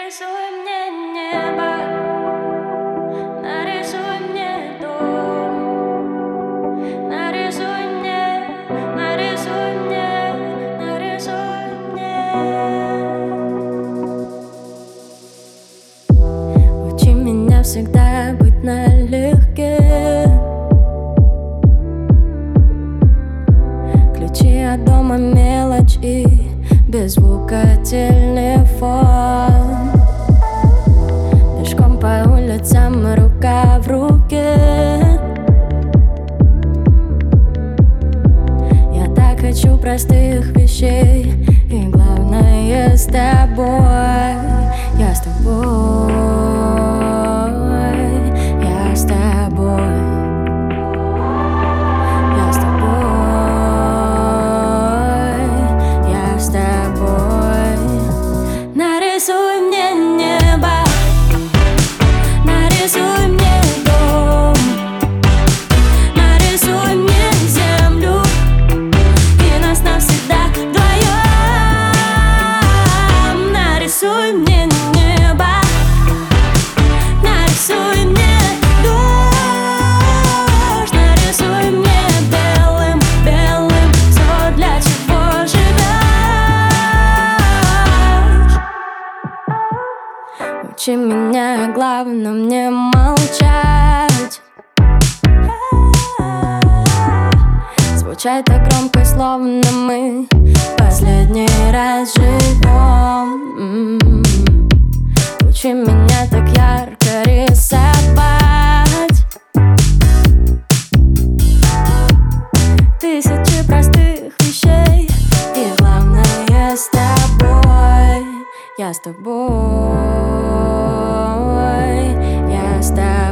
Нарисуй мне небо, нарисуй мне дом, нарисуй мне, нарисуй мне, нарисуй мне. Учи меня всегда быть налегке. Ключи от дома, мелочь и без звука телефон. Пешком по улицам, рука в руке. Я так хочу простых вещей, и главное с тобой. Я с тобой, я с тобой. Нарисуй мне небо, нарисуй мне дом, нарисуй мне землю и нас навсегда вдвоем. Нарисуй мне небо, нарисуй мне дождь, нарисуй мне белым, белым все, для чего живешь. Учи меня, главное мне молчать, звучать так громко, словно мы последний раз живем. Учи меня так ярко рисовать тысячи простых вещей, и главное с тобой. Я с тобой, я с тобой.